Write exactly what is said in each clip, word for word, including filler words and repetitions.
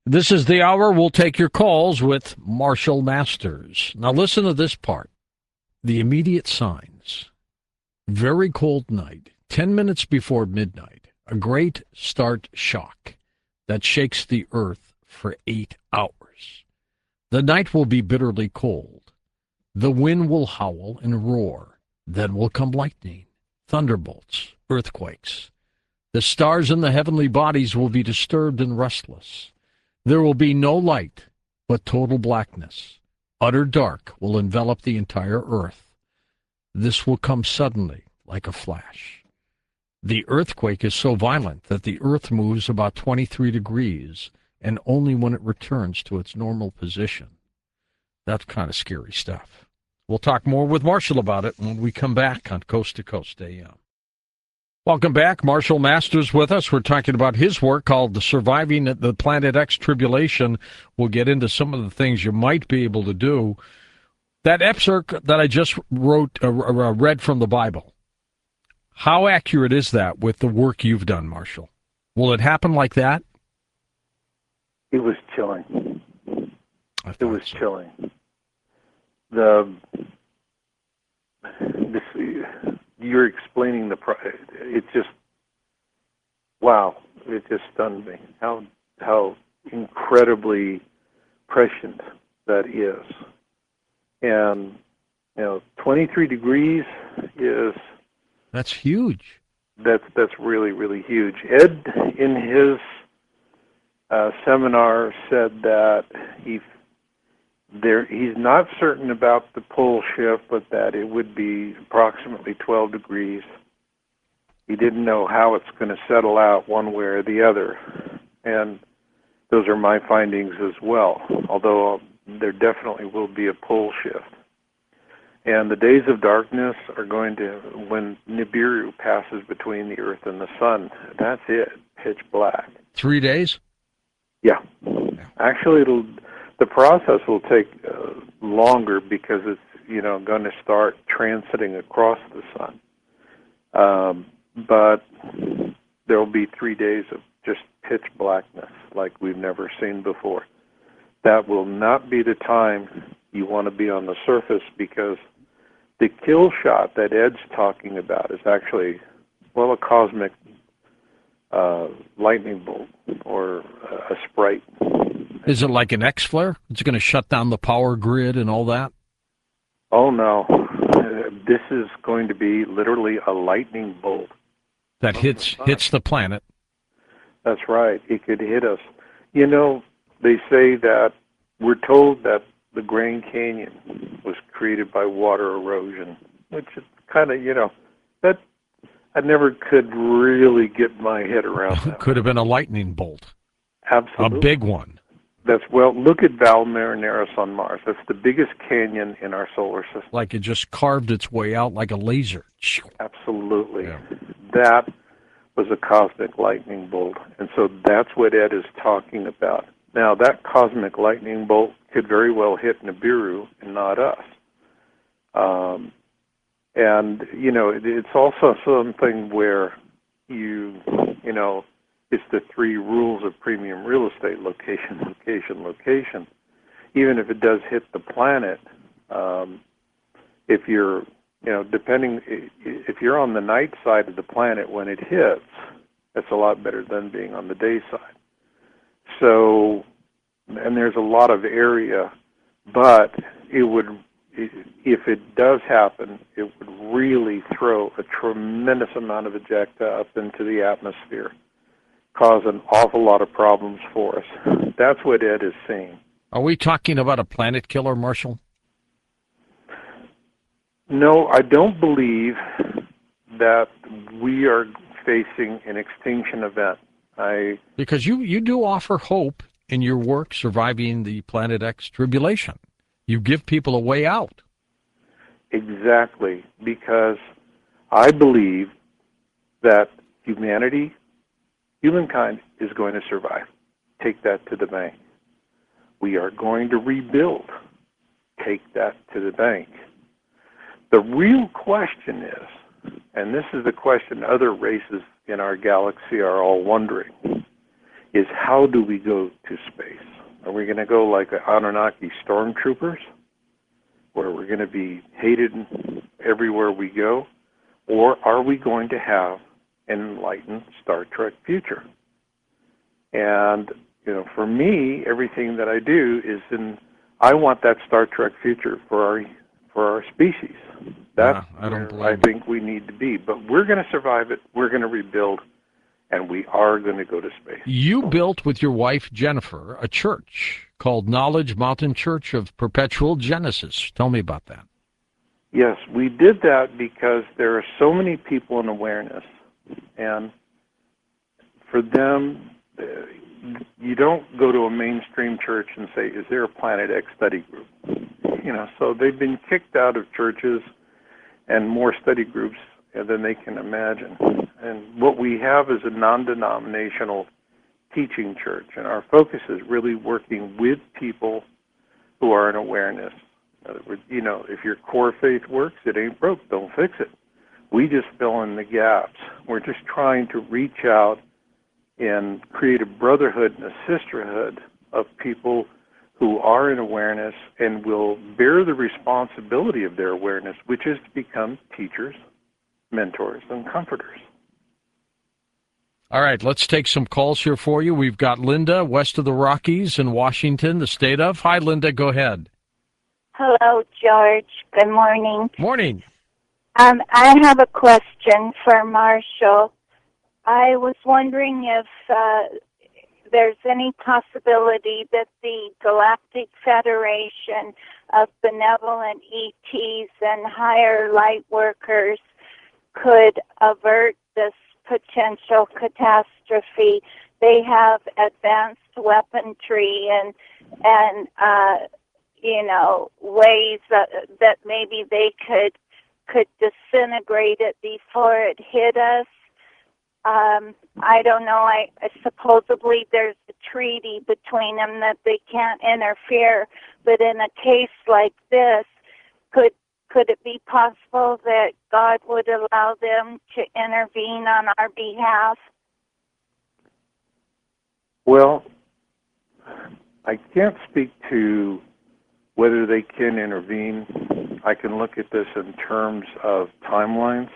This is the hour we'll take your calls with Marshall Masters. Now, listen to this part. The immediate signs. Very cold night, ten minutes before midnight. A great start shock that shakes the earth for eight hours. The night will be bitterly cold. The wind will howl and roar. Then will come lightning, thunderbolts, earthquakes. The stars in the heavenly bodies will be disturbed and restless. There will be no light, but total blackness. Utter dark will envelop the entire earth. This will come suddenly, like a flash. The earthquake is so violent that the earth moves about twenty-three degrees, and only when it returns to its normal position. That's kind of scary stuff. We'll talk more with Marshall about it when we come back on Coast to Coast A M. Welcome back. Marshall Masters with us. We're talking about his work called Surviving the Planet X Tribulation. We'll get into some of the things you might be able to do. That excerpt that I just wrote, uh, read from the Bible, how accurate is that with the work you've done, Marshall? Will it happen like that? It was chilling. It was so. chilling. The this you're explaining the pro- it just wow, it just stunned me how how incredibly prescient that is. And you know, twenty-three degrees is that's huge. That's that's really really huge. Ed in his uh, seminar said that he There, he's not certain about the pole shift, but that it would be approximately twelve degrees. He didn't know how it's going to settle out one way or the other. And those are my findings as well, although there definitely will be a pole shift. And the days of darkness are going to, when Nibiru passes between the Earth and the Sun, that's it, pitch black. Three days? Yeah. Actually, it'll... The process will take uh, longer because it's, you know, going to start transiting across the sun. Um, but there will be three days of just pitch blackness like we've never seen before. That will not be the time you want to be on the surface because the kill shot that Ed's talking about is actually, well, a cosmic uh, lightning bolt or a sprite. Is it like an X-flare? It's going to shut down the power grid and all that? Oh, no. Uh, this is going to be literally a lightning bolt. That hits the hits the planet. That's right. It could hit us. You know, they say that we're told that the Grand Canyon was created by water erosion, which is kind of, you know, that I never could really get my head around that. Could have been a lightning bolt. Absolutely. A big one. That's, well, look at Val Marineris on Mars. That's the biggest canyon in our solar system. Like it just carved its way out like a laser. Absolutely. Yeah. That was a cosmic lightning bolt. And so that's what Ed is talking about. Now, that cosmic lightning bolt could very well hit Nibiru and not us. Um, and, you know, it, it's also something where you, you know, it's the three rules of premium real estate: location, location, location. Even if it does hit the planet, um, if you're, you know, depending, if you're on the night side of the planet when it hits, that's a lot better than being on the day side. So, and there's a lot of area, but it would, if it does happen, it would really throw a tremendous amount of ejecta up into the atmosphere, cause an awful lot of problems for us. That's what Ed is seeing. Are we talking about a planet killer, Marshall? No, I don't believe that we are facing an extinction event. I Because you, you do offer hope in your work, Surviving the Planet X Tribulation. You give people a way out. Exactly, because I believe that humanity Humankind is going to survive. Take that to the bank. We are going to rebuild. Take that to the bank. The real question is, and this is the question other races in our galaxy are all wondering, is how do we go to space? Are we going to go like the Anunnaki stormtroopers, where we're going to be hated everywhere we go? Or are we going to have an enlightened Star Trek future? And, you know, for me, everything that I do is in, I want that Star Trek future for our for our species. That's uh, I don't where I think we need to be. But we're going to survive it, we're going to rebuild, and we are going to go to space. You built with your wife, Jennifer, a church called Knowledge Mountain Church of Perpetual Genesis. Tell me about that. Yes, we did that because there are so many people in awareness, and for them, you don't go to a mainstream church and say, is there a Planet X study group? You know, so they've been kicked out of churches and more study groups than they can imagine. And what we have is a non-denominational teaching church, and our focus is really working with people who are in awareness. In other words, you know, if your core faith works, it ain't broke, don't fix it. We just fill in the gaps. We're just trying to reach out and create a brotherhood and a sisterhood of people who are in awareness and will bear the responsibility of their awareness, which is to become teachers, mentors, and comforters. All right, let's take some calls here for you. We've got Linda, west of the Rockies in Washington, the state of. Hi, Linda, go ahead. Hello, George. Good morning. Morning. Um, I have a question for Marshall. I was wondering if uh, there's any possibility that the Galactic Federation of Benevolent E Ts and higher light workers could avert this potential catastrophe. They have advanced weaponry and and uh, you know ways that, that maybe they could could disintegrate it before it hit us. Um, I don't know. I, I supposedly there's a treaty between them that they can't interfere. But in a case like this, could could it be possible that God would allow them to intervene on our behalf? Well, I can't speak to whether they can intervene. I can look at this in terms of timelines.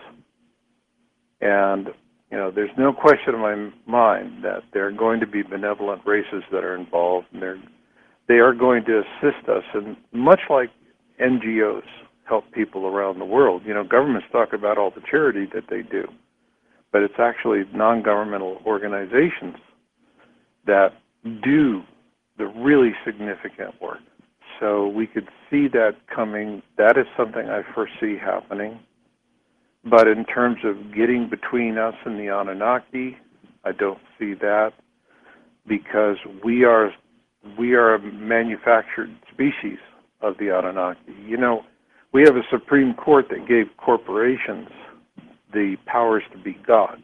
And, you know, there's no question in my mind that there are going to be benevolent races that are involved, and they're, they are going to assist us. And much like N G Os help people around the world, you know, governments talk about all the charity that they do, but it's actually non-governmental organizations that do the really significant work. So we could see that coming. That is something I foresee happening. But in terms of getting between us and the Anunnaki, I don't see that, because we are we are a manufactured species of the Anunnaki. You know, we have a Supreme Court that gave corporations the powers to be gods,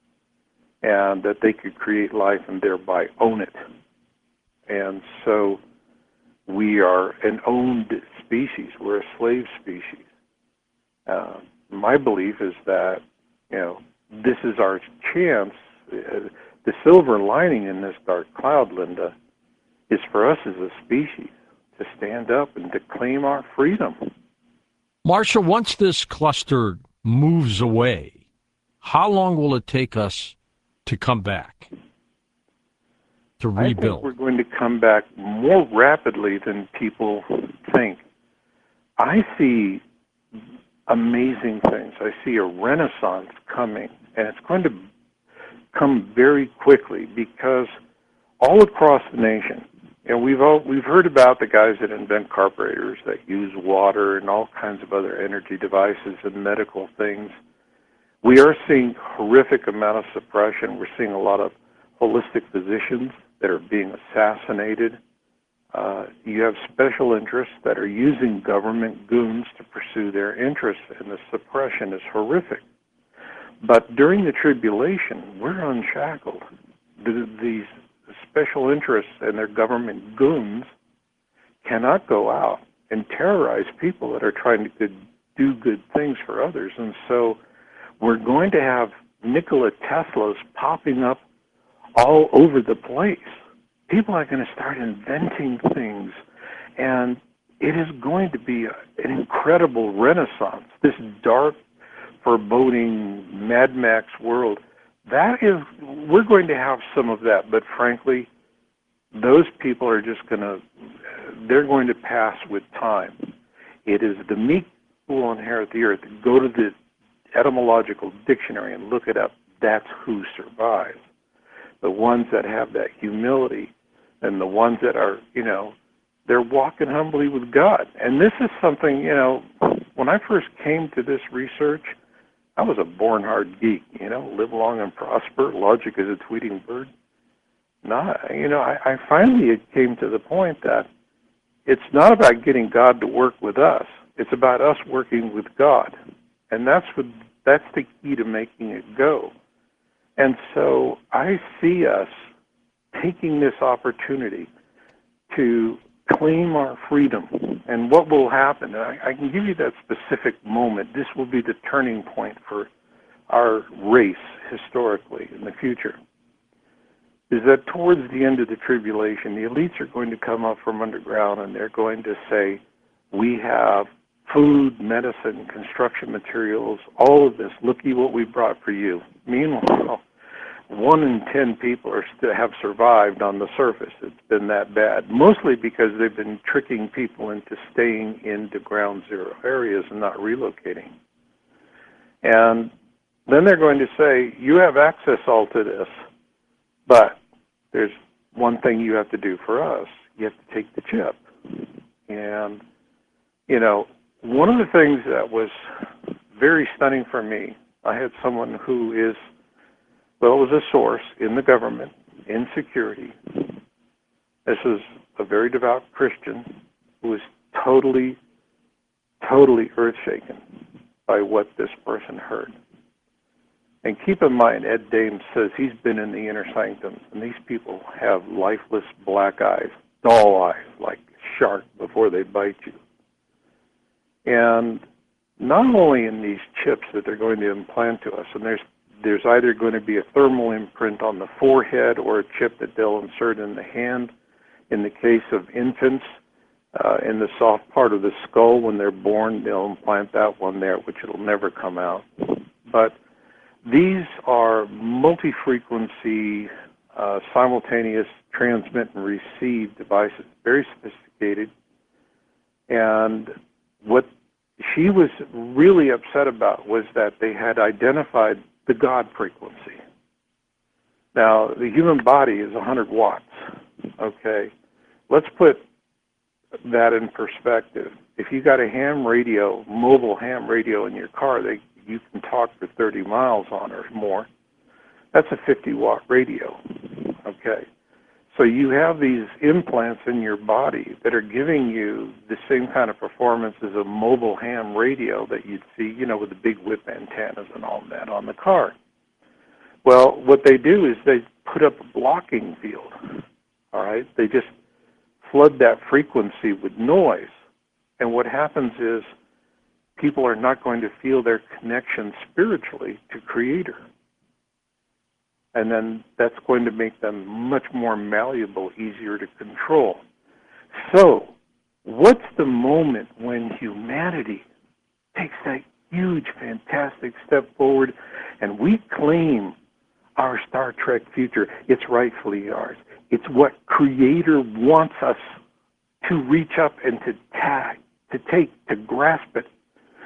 and that they could create life and thereby own it. And so we are an owned species. We're a slave species. Uh, my belief is that, you know, this is our chance. Uh, the silver lining in this dark cloud, Linda, is for us as a species to stand up and to claim our freedom. Marshall, once this cluster moves away, how long will it take us to come back, to rebuild? I think we're going to come back more rapidly than people think. I see amazing things. I see a renaissance coming, and it's going to come very quickly, because all across the nation, you know, we've all we've heard about the guys that invent carburetors that use water and all kinds of other energy devices and medical things. We are seeing horrific amount of suppression. We're seeing a lot of holistic physicians that are being assassinated. Uh, you have special interests that are using government goons to pursue their interests, and the suppression is horrific. But during the tribulation, we're unshackled. The, these special interests and their government goons cannot go out and terrorize people that are trying to do good things for others. And so we're going to have Nikola Teslas popping up all over the place. People are going to start inventing things, and it is going to be a, an incredible renaissance. This dark, foreboding Mad Max world, that is, we're going to have some of that, but frankly, those people are just going to, they're going to pass with time. It is the meek who will inherit the earth. Go to the etymological dictionary and look it up. That's who survives. The ones that have that humility and the ones that are, you know, they're walking humbly with God. And this is something, you know, when I first came to this research, I was a born-hard geek, you know, live long and prosper, logic is a tweeting bird. Not, you know, I, I finally came to the point that it's not about getting God to work with us. It's about us working with God. And that's what, that's the key to making it go. And so I see us taking this opportunity to claim our freedom. And what will happen, I, I can give you that specific moment. This will be the turning point for our race historically in the future, is that towards the end of the tribulation, the elites are going to come up from underground and they're going to say, we have food, medicine, construction materials, all of this. Looky what we brought for you. Meanwhile, one in ten people are still have survived on the surface. It's been that bad, mostly because they've been tricking people into staying in the ground zero areas and not relocating. And then they're going to say, you have access all to this, but there's one thing you have to do for us. You have to take the chip. And, you know, one of the things that was very stunning for me, I had someone who is, well, was a source in the government, in security. This is a very devout Christian who was totally, totally earth-shaken by what this person heard. And keep in mind, Ed Dames says he's been in the inner sanctum, and these people have lifeless black eyes, dull eyes, like a shark before they bite you. And not only in these chips that they're going to implant to us, and there's there's either going to be a thermal imprint on the forehead or a chip that they'll insert in the hand. In the case of infants, uh, in the soft part of the skull when they're born, they'll implant that one there, which it'll never come out. But these are multi-frequency, uh, simultaneous transmit and receive devices, very sophisticated. And what she was really upset about was that they had identified the God frequency. Now, the human body is one hundred watts, okay? Let's put that in perspective. If you got a ham radio, mobile ham radio in your car, they you can talk for thirty miles on or more. That's a fifty watt radio, okay? So you have these implants in your body that are giving you the same kind of performance as a mobile ham radio that you'd see, you know, with the big whip antennas and all that on the car. Well, what they do is they put up a blocking field, all right? They just flood that frequency with noise. And what happens is people are not going to feel their connection spiritually to Creator. And then that's going to make them much more malleable, easier to control. So, what's the moment when humanity takes that huge, fantastic step forward and we claim our Star Trek future? It's rightfully ours. It's what Creator wants us to reach up and to tag, to take, to grasp it.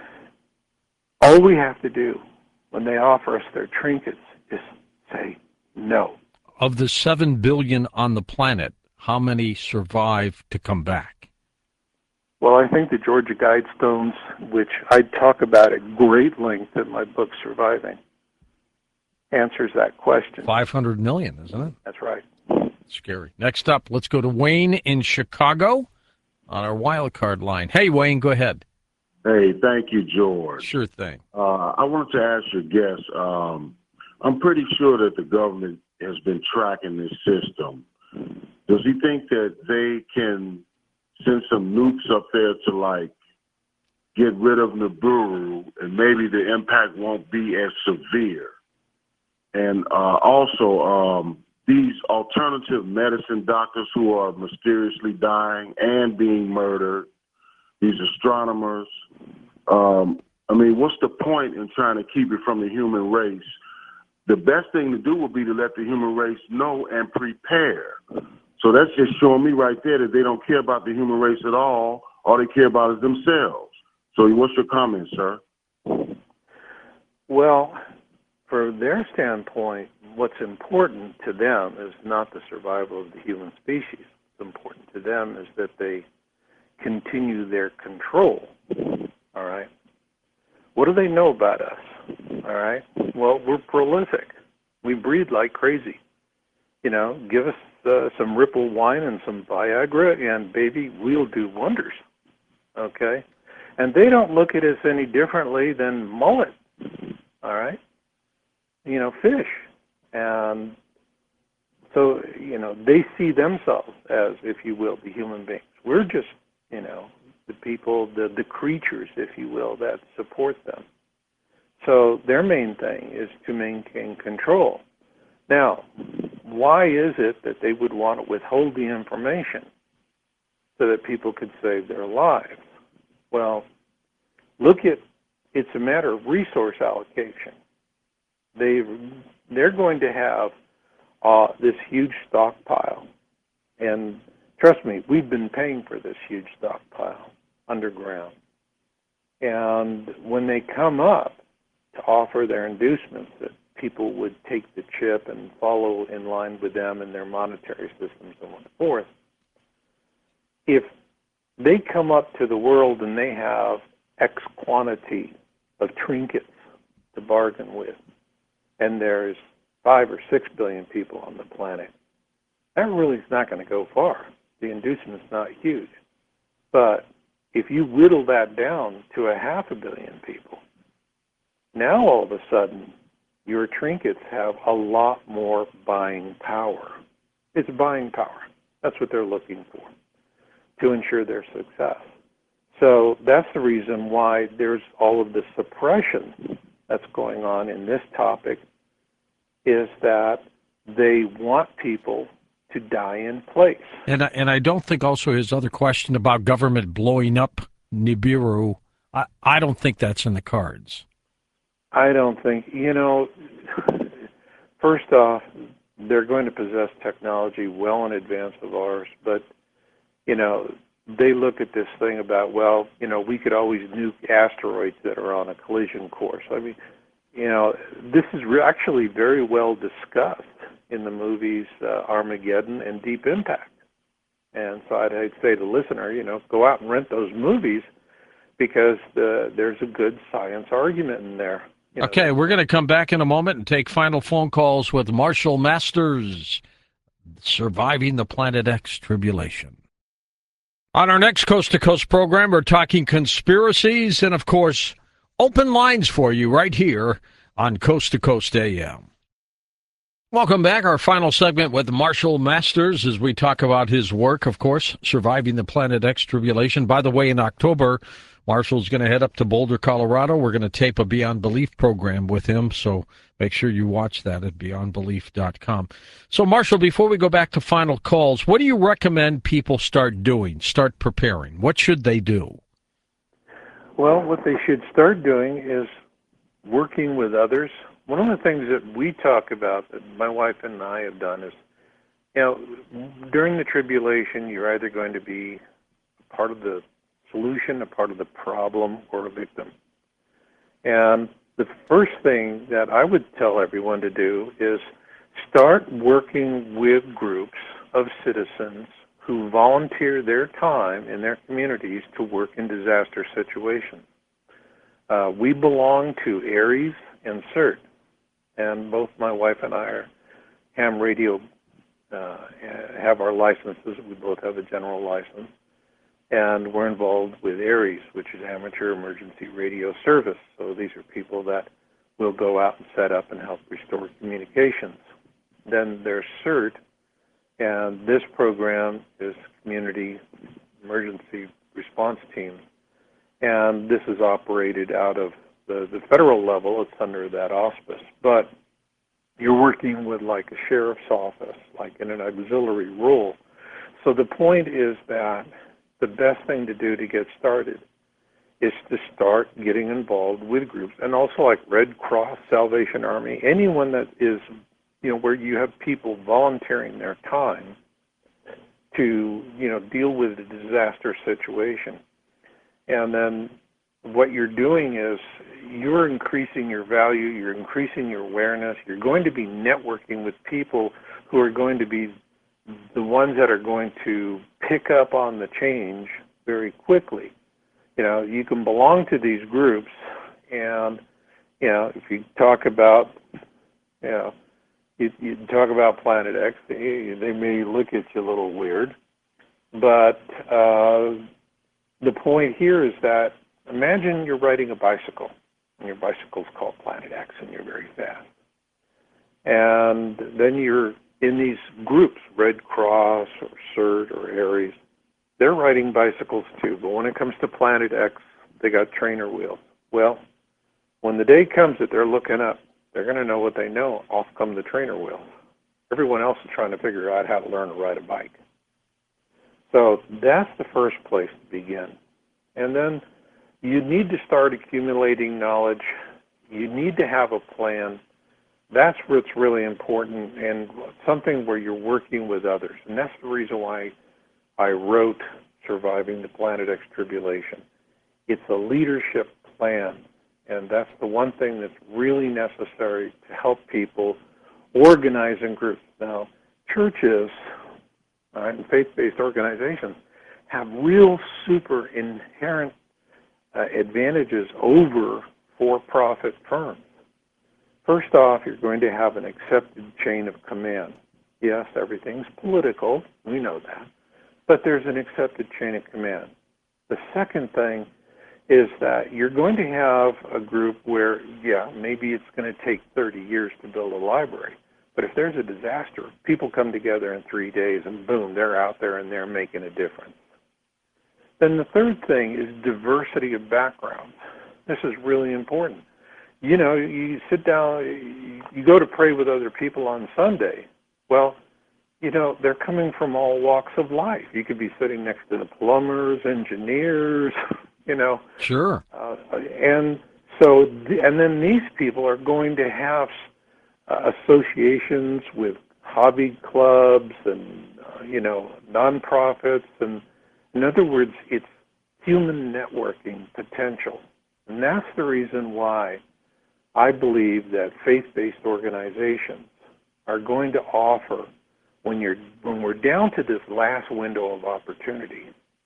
All we have to do when they offer us their trinkets is say no. Of the seven billion on the planet, how many survive to come back? Well, I think the Georgia Guidestones, which I talk about at great length in my book, Surviving, answers that question. five hundred million, isn't it? That's right. Scary. Next up, let's go to Wayne in Chicago on our wild card line. Hey, Wayne, go ahead. Hey, thank you, George. Sure thing. Uh, I wanted to ask your guest, um, I'm pretty sure that the government has been tracking this system. Does he think that they can send some nukes up there to, like, get rid of Nibiru, and maybe the impact won't be as severe? And uh, also, um, these alternative medicine doctors who are mysteriously dying and being murdered, these astronomers. Um, I mean, what's the point in trying to keep it from the human race? The best thing to do would be to let the human race know and prepare. So that's just showing me right there that they don't care about the human race at all. All they care about is themselves. So what's your comment, sir? Well, from their standpoint, what's important to them is not the survival of the human species. What's important to them is that they continue their control, all right? What do they know about us, all right? Well, we're prolific. We breed like crazy. You know, give us uh, some Ripple wine and some Viagra, and baby, we'll do wonders, okay? And they don't look at us any differently than mullet, all right? You know, fish. And so, you know, they see themselves as, if you will, the human beings. We're just, you know, the people, the, the creatures, if you will, that support them. So their main thing is to maintain control. Now, why is it that they would want to withhold the information so that people could save their lives? Well, look at, it's a matter of resource allocation. They, they're going to have uh, this huge stockpile. And trust me, we've been paying for this huge stockpile underground. And when they come up to offer their inducements that people would take the chip and follow in line with them and their monetary systems and so forth, if they come up to the world and they have X quantity of trinkets to bargain with, and there's five or six billion people on the planet, that really is not going to go far. The inducement's not huge. But if you whittle that down to a half a billion people, now all of a sudden your trinkets have a lot more buying power. It's buying power. That's what they're looking for to ensure their success. So that's the reason why there's all of the suppression that's going on in this topic, is that they want people to die in place. And I, and I don't think also his other question about government blowing up Nibiru, I, I don't think that's in the cards. I don't think, you know, first off, they're going to possess technology well in advance of ours, but, you know, they look at this thing about, well, you know, we could always nuke asteroids that are on a collision course. I mean, you know, this is re- actually very well discussed in the movies uh, Armageddon and Deep Impact. And so I'd, I'd say to the listener, you know, go out and rent those movies because the, there's a good science argument in there. You know, okay, we're going to come back in a moment and take final phone calls with Marshall Masters, surviving the Planet X tribulation. On our next Coast to Coast program, we're talking conspiracies and, of course, open lines for you right here on Coast to Coast A M. Welcome back. Our final segment with Marshall Masters as we talk about his work, of course, surviving the Planet X tribulation. By the way, in October, Marshall's going to head up to Boulder, Colorado. We're going to tape a Beyond Belief program with him, so make sure you watch that at beyond belief dot com. So, Marshall, before we go back to final calls, what do you recommend people start doing, start preparing? What should they do? Well, what they should start doing is working with others. One of the things that we talk about, that my wife and I have done, is, you know, during the tribulation, you're either going to be part of the solution, a part of the problem, or a victim. And the first thing that I would tell everyone to do is start working with groups of citizens who volunteer their time in their communities to work in disaster situations. Uh, we belong to ARES and CERT, and both my wife and I are ham radio, uh, have our licenses. We both have a general license. And we're involved with ARES, which is Amateur Emergency Radio Service. So these are people that will go out and set up and help restore communications. Then there's CERT, and this program is Community Emergency Response Team. And this is operated out of the, the federal level. It's under that auspice. But You're working with like a sheriff's office, like in an auxiliary role. So the point is that the best thing to do to get started is to start getting involved with groups, and also like Red Cross, Salvation Army, anyone that is, you know, where you have people volunteering their time to, you know, deal with a disaster situation. And then what you're doing is you're increasing your value, you're increasing your awareness, you're going to be networking with people who are going to be the ones that are going to pick up on the change very quickly. You know, you can belong to these groups, and, you know, if you talk about, you know, you, you talk about Planet X, they, they may look at you a little weird, but uh, the point here is that imagine you're riding a bicycle, and your bicycle's called Planet X, and you're very fast. And then you're in these groups, Red Cross or CERT or Aries. They're riding bicycles too, but when it comes to Planet X, they got trainer wheels. Well, when the day comes that they're looking up, they're going to know what they know. Off come the trainer wheels. Everyone else is trying to figure out how to learn to ride a bike. So that's the first place to begin. And then you need to start accumulating knowledge. You need to have a plan. That's what's really important, and something where you're working with others. And that's the reason why I wrote Surviving the Planet X Tribulation. It's a leadership plan, and that's the one thing that's really necessary to help people organize in groups. Now, churches, right, and faith-based organizations have real super inherent uh, advantages over for-profit firms. First off, you're going to have an accepted chain of command. Yes, everything's political, we know that, but there's an accepted chain of command. The second thing is that you're going to have a group where, yeah, maybe it's going to take thirty years to build a library, but if there's a disaster, people come together in three days and boom, they're out there and they're making a difference. Then the third thing is diversity of backgrounds. This is really important. You know, you sit down, you go to pray with other people on Sunday. Well, you know, they're coming from all walks of life. You could be sitting next to the plumbers, engineers, you know. Sure. Uh, and so, and then these people are going to have uh, associations with hobby clubs and, uh, you know, nonprofits. And in other words, it's human networking potential. And that's the reason why I believe that faith-based organizations are going to offer, when you're when we're down to this last window of opportunity,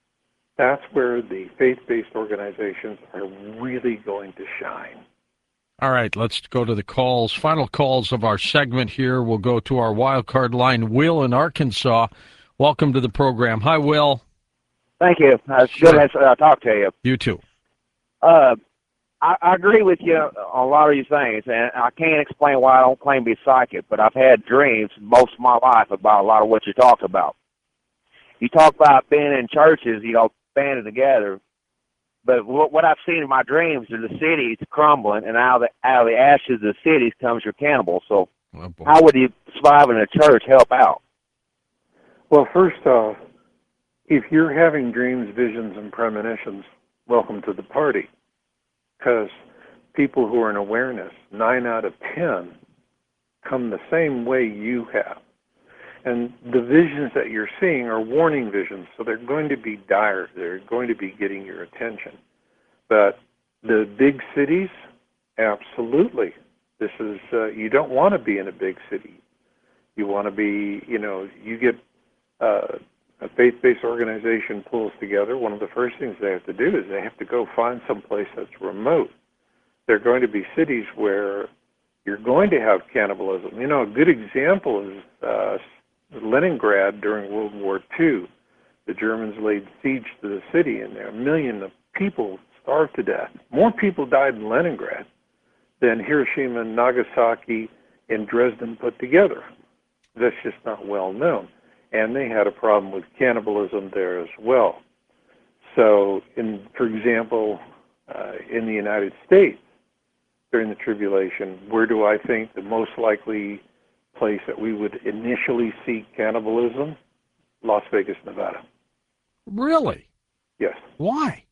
that's where the faith-based organizations are really going to shine. All right, let's go to the calls. Final calls of our segment here. We'll go to our wild card line. Will in Arkansas. Welcome to the program. Hi, Will. Thank you. Uh, it's Sure. good to uh, talk to you. You too. Uh, I, I agree with you on a lot of these things, and I can't explain why I don't claim to be psychic, but I've had dreams most of my life about a lot of what you talk about. You talk about being in churches, you know, banded together, but what, what I've seen in my dreams are the cities crumbling, and out of the, out of the ashes of the cities comes your cannibal. So Oh, boy. how would you survive in a church help out? Well, first off, if you're having dreams, visions, and premonitions, welcome to the party. Because people who are in awareness, nine out of ten, come the same way you have. And the visions that you're seeing are warning visions, so they're going to be dire. They're going to be getting your attention. But the big cities, absolutely. This is, uh, you don't want to be in a big city. You want to be, you know, you get uh, a faith-based organization pulls together. One of the first things they have to do is they have to go find some place that's remote. There are going to be cities where you're going to have cannibalism. You know, a good example is uh, Leningrad during World War Two. The Germans laid siege to the city, and a million of people starved to death. More people died in Leningrad than Hiroshima and Nagasaki and Dresden put together. That's just not well known. And they had a problem with cannibalism there as well. So, in, for example, uh, in the United States, during the tribulation. Where do I think the most likely place that we would initially see cannibalism? Las Vegas, Nevada. Really? Yes. Why?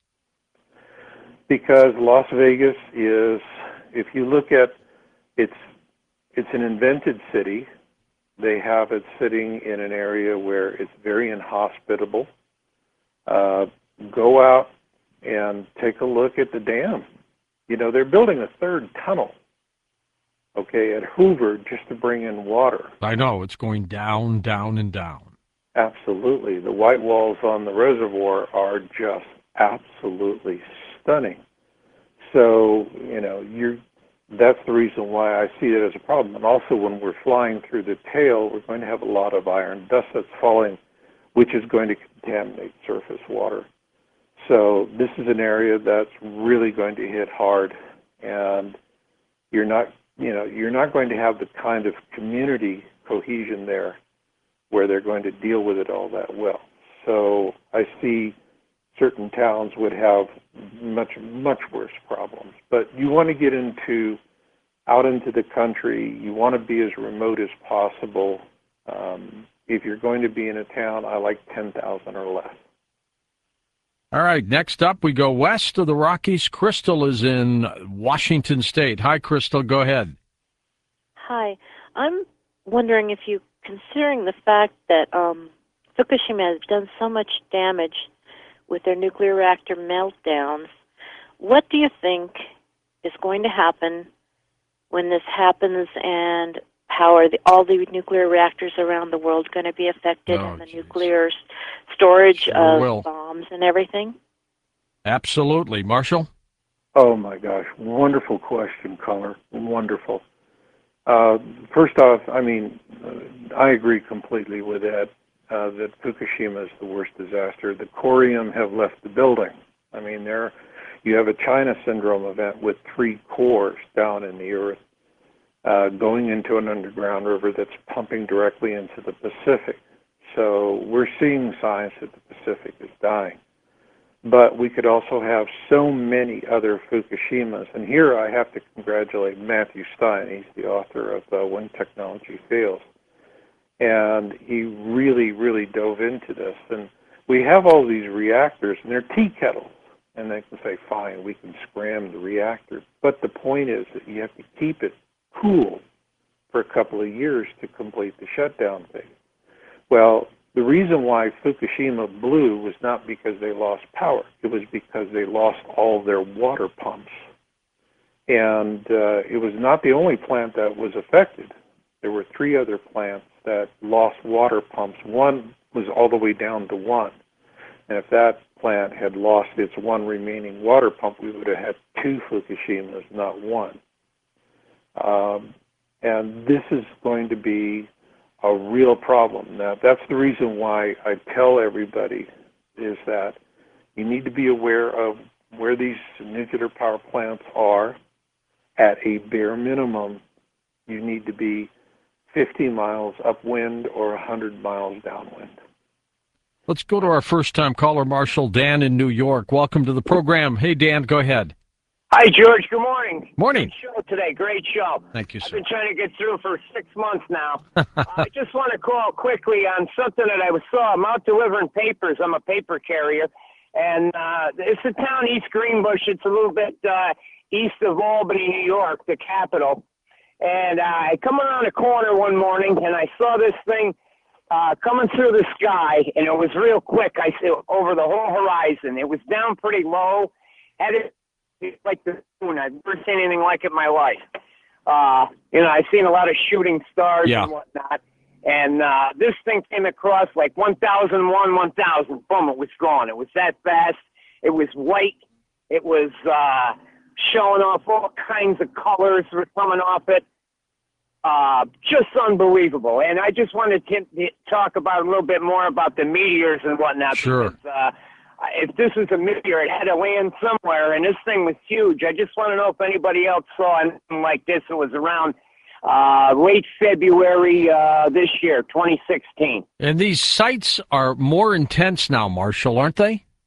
Because Las Vegas is, if you look at, it's it's an invented city. They have it sitting in an area where it's very inhospitable. Uh, go out and take a look at the dam. You know, they're building a third tunnel, okay, at Hoover just to bring in water. I know, it's going down, down, and down. Absolutely. The white walls on the reservoir are just absolutely stunning. So, you know, you're, that's the reason why I see it as a problem. And also when we're flying through the tail, we're going to have a lot of iron dust that's falling, which is going to contaminate surface water. So this is an area that's really going to hit hard, and you're not, you know, you're not going to have the kind of community cohesion there where they're going to deal with it all that well. So I see certain towns would have much, much worse problems. But you want to get into, out into the country, you want to be as remote as possible. Um, if you're going to be in a town, I like ten thousand or less. All right, next up, we go west of the Rockies. Crystal is in Washington State. Hi, Crystal, go ahead. Hi. I'm wondering if you, considering the fact that um, Fukushima has done so much damage with their nuclear reactor meltdowns, what do you think is going to happen when this happens, and how are the, all the nuclear reactors around the world going to be affected, Oh, and the geez. nuclear storage Sure of will. bombs and everything? Absolutely. Marshall? Oh, my gosh. Wonderful question, caller. Wonderful. Uh, first off, I mean, uh, I agree completely with Ed uh, that Fukushima is the worst disaster. The corium have left the building. I mean, there you have a China syndrome event with three cores down in the earth uh, going into an underground river that's pumping directly into the Pacific. So we're seeing signs that the Pacific is dying. But we could also have so many other Fukushimas. And here I have to congratulate Matthew Stein. He's the author of uh, When Technology Fails. And he really, really dove into this. And we have all these reactors, and they're tea kettles. And they can say, fine, we can scram the reactor. But the point is that you have to keep it cool for a couple of years to complete the shutdown phase. Well, the reason why Fukushima blew was not because they lost power. It was because they lost all their water pumps. And uh, it was not the only plant that was affected. There were three other plants that lost water pumps. One was all the way down to one. And if that plant had lost its one remaining water pump, we would have had two Fukushimas, not one. Um, and this is going to be a real problem. Now, that's the reason why I tell everybody is that you need to be aware of where these nuclear power plants are. At a bare minimum, you need to be fifty miles upwind or one hundred miles downwind. Let's go to our first-time caller, Marshall. Dan in New York. Welcome to the program. Hey, Dan, go ahead. Hi, George. Good morning. Morning. Great show today. Great show. Thank you, I've sir. been trying to get through for six months now. uh, I just want to call quickly on something that I saw. I'm out delivering papers. I'm a paper carrier. And uh, it's a town, East Greenbush. It's a little bit uh, east of Albany, New York, the capital. And uh, I come around a corner one morning, and I saw this thing uh, coming through the sky, and it was real quick. I saw over the whole horizon. It was down pretty low. Had it like the moon. I've never seen anything like it in my life. Uh, you know, I've seen a lot of shooting stars Yeah. and whatnot. And uh, this thing came across like one thousand one, one thousand. Boom, it was gone. It was that fast. It was white. It was uh, showing off all kinds of colors were coming off it. Uh, just unbelievable. And I just wanted to t- talk about a little bit more about the meteors and whatnot. Sure. Because, uh, if this was a meteor, it had to land somewhere, and this thing was huge. I just want to know if anybody else saw anything like this. It was around uh, late February uh, this year, twenty sixteen. And these sites are more intense now, Marshall, aren't they?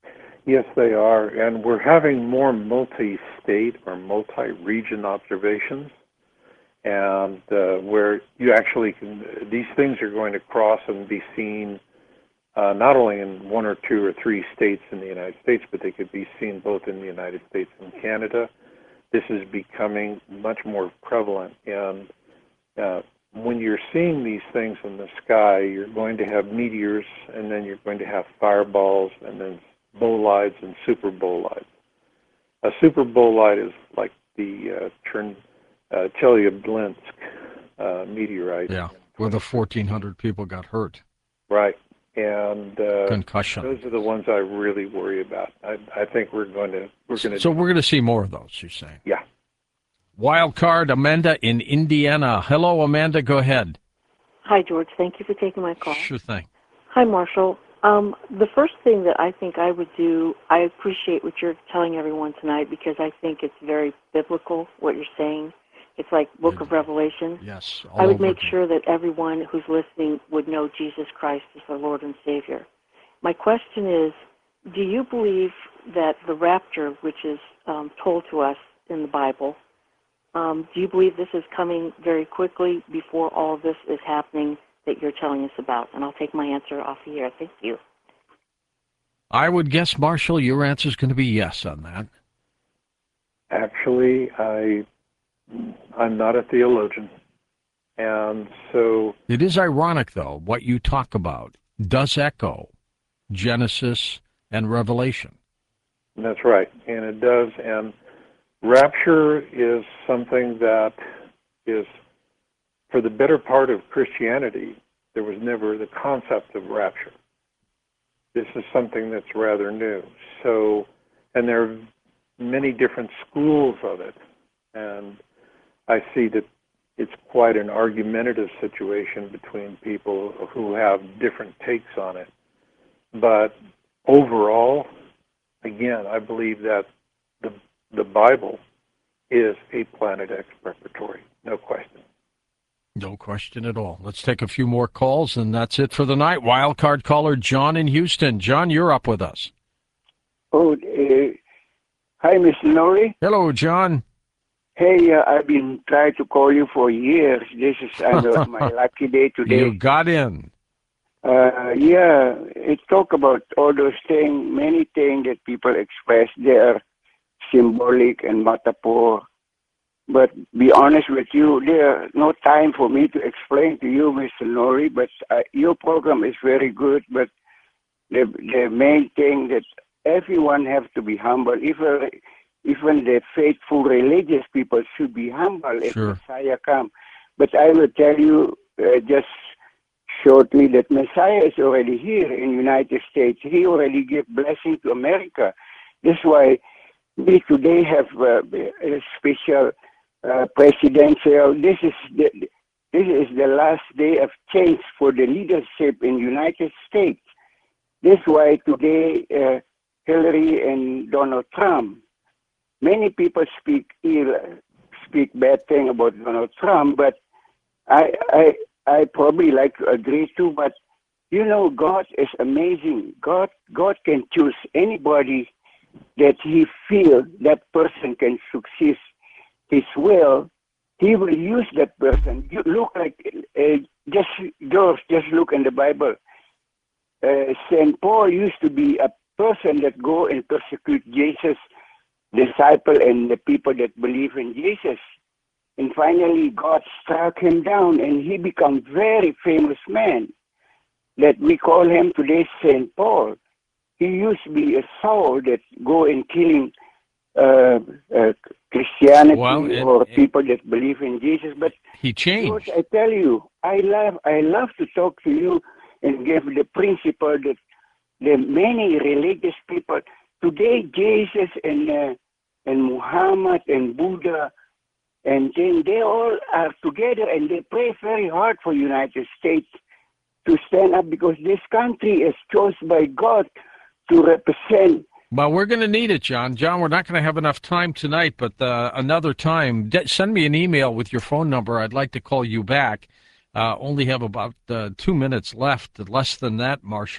Yes, they are, and we're having more multi-state or multi-region observations, and uh, where you actually can, these things are going to cross and be seen uh, not only in one or two or three states in the United States, but they could be seen both in the United States and Canada. This is becoming much more prevalent, and uh, when you're seeing these things in the sky, you're going to have meteors, and then you're going to have fireballs, and then bolides and super bolides. A super bolide is like the uh, Chern, uh, Chelyabinsk uh, meteorite. Yeah, where the fourteen hundred people got hurt. Right, and uh, concussion. Those are the ones I really worry about. I, I think we're going to we're going to. So we're going to see more of those. You're saying? Yeah. Wild card, Amanda in Indiana. Hello, Amanda. Go ahead. Hi, George. Thank you for taking my call. Sure thing. Hi, Marshall. Um, the first thing that I think I would do, I appreciate what you're telling everyone tonight because I think it's very biblical, what you're saying. It's like Book of Revelation. Yes. I would make sure that everyone who's listening would know Jesus Christ as their Lord and Savior. My question is, do you believe that the rapture, which is um, told to us in the Bible, um, do you believe this is coming very quickly before all of this is happening that you're telling us about? And I'll take my answer off the air. Thank you. I would guess, Marshall, your answer is going to be yes on that. Actually, I, I'm not a theologian. And so... It is ironic, though, what you talk about does echo Genesis and Revelation. That's right, and it does. And rapture is something that is... For the better part of Christianity, there was never the concept of rapture. This is something that's rather new. So, and there are many different schools of it, and I see that it's quite an argumentative situation between people who have different takes on it. But overall, again, I believe that the the Bible is a planet X preparatory, no question. No question at all. Let's take a few more calls, and that's it for the night. Wild card caller John in Houston. John, you're up with us. Oh, uh, hi, Mister Norrie. Hello, John. Hey, uh, I've been trying to call you for years. This is uh, my lucky day today. You got in. Uh, yeah, it talk about all those things, many things that people express. They are symbolic and metaphor. But be honest with you, there's no time for me to explain to you, Mister Norrie, but uh, your program is very good, but the the main thing that everyone has to be humble, even, even the faithful religious people should be humble if Sure. Messiah comes. But I will tell you uh, just shortly that Messiah is already here in the United States. He already gave blessing to America. That's why we today have uh, a special Uh, presidential. This is the this is the last day of change for the leadership in the United States. That's why today uh, Hillary and Donald Trump. Many people speak ill, speak bad thing about Donald Trump, but I I I probably like to agree too. But you know, God is amazing. God God can choose anybody that He feels that person can succeed His will. He will use that person. You look like uh, just George. Just look in the Bible. Uh, Saint Paul used to be a person that go and persecute Jesus' disciple and the people that believe in Jesus. And finally, God struck him down, and he become very famous man. That we call him today Saint Paul. He used to be a Saul that go and killing Uh, uh, Christianity well, it, or it, people that believe in Jesus, but he changed. George, I tell you, I love, I love to talk to you and give the principle that the many religious people today, Jesus and uh, and Muhammad and Buddha, and then they all are together and they pray very hard for United States to stand up because this country is chosen by God to represent. Well, we're going to need it, John. John, we're not going to have enough time tonight, but uh, another time, de- send me an email with your phone number. I'd like to call you back. Uh, only have about uh, two minutes left, less than that, Marshall.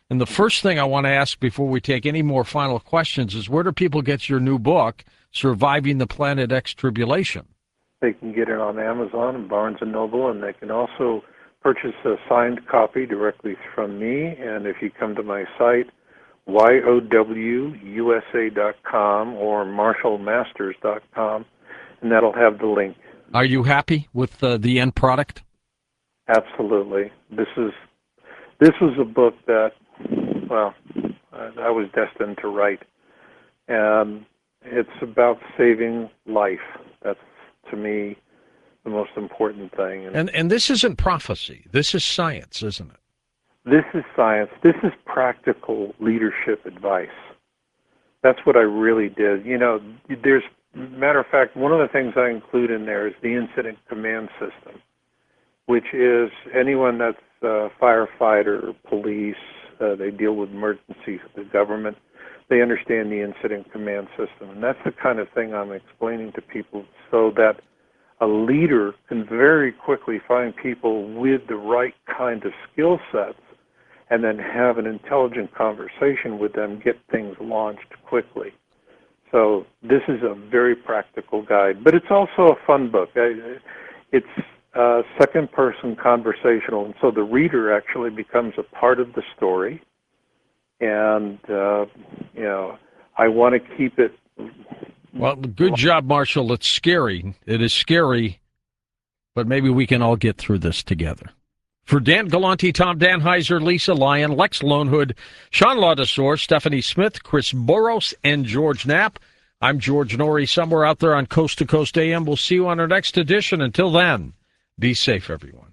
And the first thing I want to ask before we take any more final questions is, where do people get your new book, Surviving the Planet X Tribulation? They can get it on Amazon and Barnes and Noble, and they can also purchase a signed copy directly from me. And if you come to my site, Y O W U S A dot com or Marshall Masters dot com, and that'll have the link. Are you happy with uh, the end product? Absolutely. This is this was a book that, well, I was destined to write. And it's about saving life. That's, to me, the most important thing. And and this isn't prophecy. This is science, isn't it? This is science. This is practical leadership advice. That's what I really did. You know, there's, matter of fact, one of the things I include in there is the incident command system, which is anyone that's a firefighter, police, uh, they deal with emergencies, the government, they understand the incident command system. And that's the kind of thing I'm explaining to people so that a leader can very quickly find people with the right kind of skill sets and then have an intelligent conversation with them, get things launched quickly. So this is a very practical guide, but it's also a fun book. It's uh, second-person conversational, and so the reader actually becomes a part of the story. And, uh, you know, I want to keep it... Well, good job, Marshall. It's scary. It is scary, but maybe we can all get through this together. For Dan Galante, Tom Danheiser, Lisa Lyon, Lex Lonehood, Sean Laudesor, Stephanie Smith, Chris Boros, and George Knapp, I'm George Norrie, somewhere out there on Coast to Coast A M. We'll see you on our next edition. Until then, be safe, everyone.